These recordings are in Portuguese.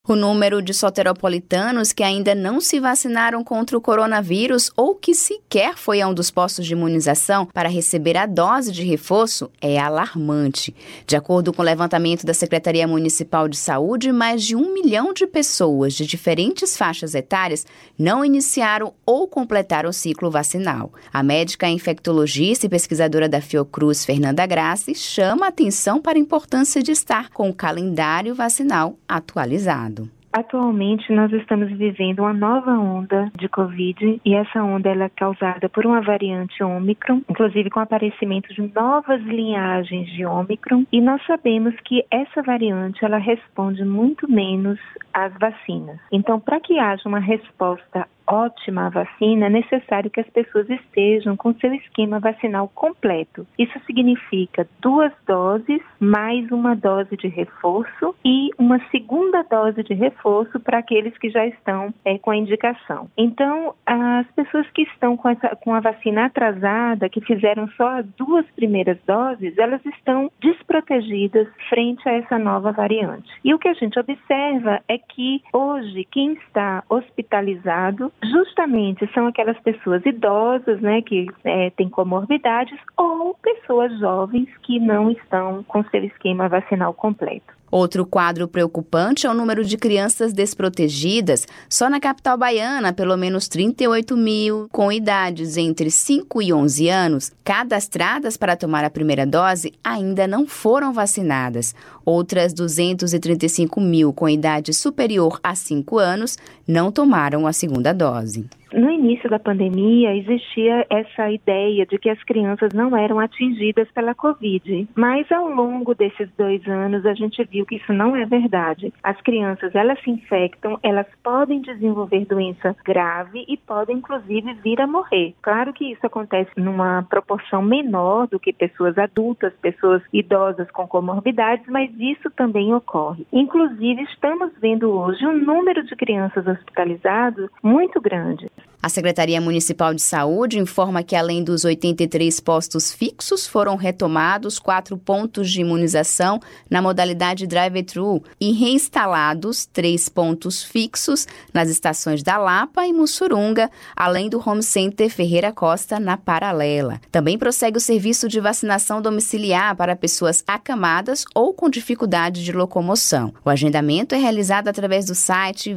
O número de soteropolitanos que ainda não se vacinaram contra o coronavírus ou que sequer foi a um dos postos de imunização para receber a dose de reforço é alarmante. De acordo com o levantamento da Secretaria Municipal de Saúde, mais de 1 milhão de pessoas de diferentes faixas etárias não iniciaram ou completaram o ciclo vacinal. A médica infectologista e pesquisadora da Fiocruz, Fernanda Grassi, chama a atenção para a importância de estar com o calendário vacinal atualizado. Atualmente, nós estamos vivendo uma nova onda de Covid e essa onda ela é causada por uma variante Ômicron, inclusive com o aparecimento de novas linhagens de Ômicron, e nós sabemos que essa variante ela responde muito menos às vacinas. Então, para que haja uma resposta ótima à vacina, é necessário que as pessoas estejam com seu esquema vacinal completo. Isso significa 2 doses, mais uma dose de reforço e uma segunda dose de reforço para aqueles que já estão com a indicação. Então, as pessoas que estão com a vacina atrasada, que fizeram só as 2 primeiras doses, elas estão desprotegidas frente a essa nova variante. E o que a gente observa é que hoje quem está hospitalizado justamente são aquelas pessoas idosas, né, que têm comorbidades ou pessoas jovens que não estão com seu esquema vacinal completo. Outro quadro preocupante é o número de crianças desprotegidas. Só na capital baiana, pelo menos 38 mil com idades entre 5 e 11 anos, cadastradas para tomar a primeira dose, ainda não foram vacinadas. Outras 235 mil com idade superior a 5 anos não tomaram a segunda dose. No início da pandemia, existia essa ideia de que as crianças não eram atingidas pela Covid. Mas ao longo desses 2 anos, a gente viu que isso não é verdade. As crianças, elas se infectam, elas podem desenvolver doença grave e podem, inclusive, vir a morrer. Claro que isso acontece numa proporção menor do que pessoas adultas, pessoas idosas com comorbidades, mas isso também ocorre. Inclusive, estamos vendo hoje um número de crianças hospitalizadas muito grande. A Secretaria Municipal de Saúde informa que, além dos 83 postos fixos, foram retomados 4 pontos de imunização na modalidade drive-thru e reinstalados 3 pontos fixos nas estações da Lapa e Mussurunga, além do Home Center Ferreira Costa, na Paralela. Também prossegue o serviço de vacinação domiciliar para pessoas acamadas ou com dificuldade de locomoção. O agendamento é realizado através do site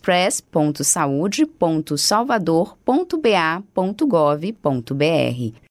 vacinaexpress.saude.salvador.ba.gov.br.